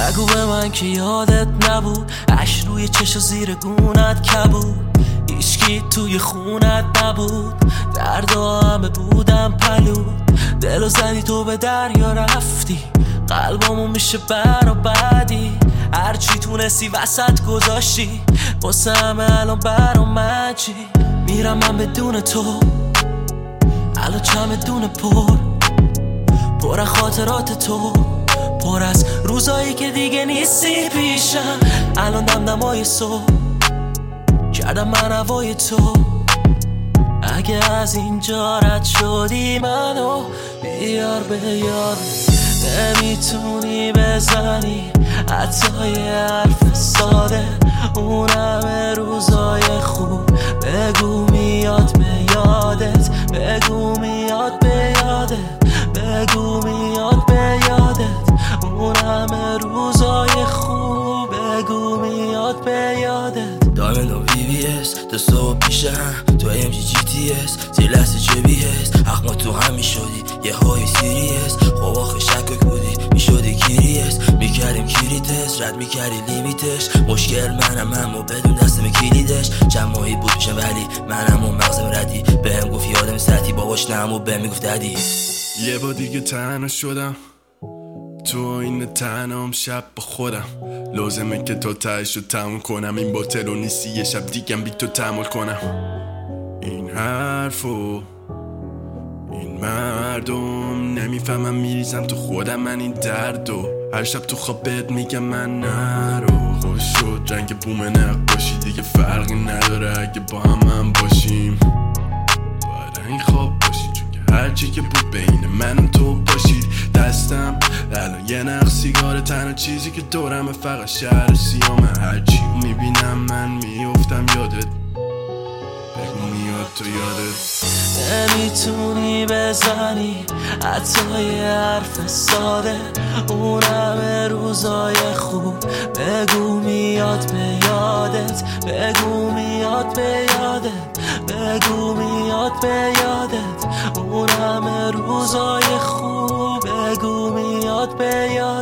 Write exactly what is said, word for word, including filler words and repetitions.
بگو به من که یادت نبود عشق روی چش و زیر گونت کبود، هیچکی توی خونت نبود، دردا همه بودم پلود، دلو زدی تو به دریا رفتی، قلبمو میشه برا بعدی، هرچی تونستی وسط گذاشتی، واسه همه الان برا من چی؟ میرم من بدون تو، الان چمدون پر پر از خاطرات تو، پر از روزایی که دیگه نیستی پیشم، الان دمدمای صبح کردم من هوای تو، اگه از اینجا رد شدی منو بیار به یاد، نمیتونی بزنی حتی یه حرف ساده، اون همه روزای خوب بگو میاد به یادت، بگو میاد به یادت، بگو میاد به یادت، اون همه روزای خوب بگو میاد به یادت. دایمن و بی بی اس تا صبح پیش هم تو ام جی جی تی اس، زیر لحظه چه بی هست حق ما تو هم میشدی یه های سیریس، خب آخه شکک بودی میشدی کیریس، میکردیم کیریتس رد میکردی لیمیتش، مشکل منم همو بدون دستم کلیدش، جمعایی بود میشم ولی منم اون مغزم ردی، بهم گفت یادم سطحی باباش نمو بهم میگفت ددی. یه با دیگه تنها شدم تو این تنهام شب با خودم، لازمه که تا تهش رو تموم کنم، این باطل و نیستی یه شب دیگم بی تو تحمل کنم، این حرفو این مردم نمیفهمم، میریزم تو خودم من این دردو، هر شب تو خواب بهت میگم من نرو، خوش شد رنگ بوم نقاشی دیگه فرقی نداره اگه با هم من باشیم، باید این خواب باشی چون که هرچی که بود بین من و تو باشید، دستم الان یه نخ سیگار، تنها چیزی که دورمه فقط شهر سیامه، هرچی میبینم من میافتم یادت، بگو میاد تو یادت، نمیتونی بزنی حتی یه حرف ساده، اون همه روزای خوب بگو میاد به یادت، بگو میاد به یادت، بگو میاد به یادت، اون همه روزای خوب بگو میاد به یادت.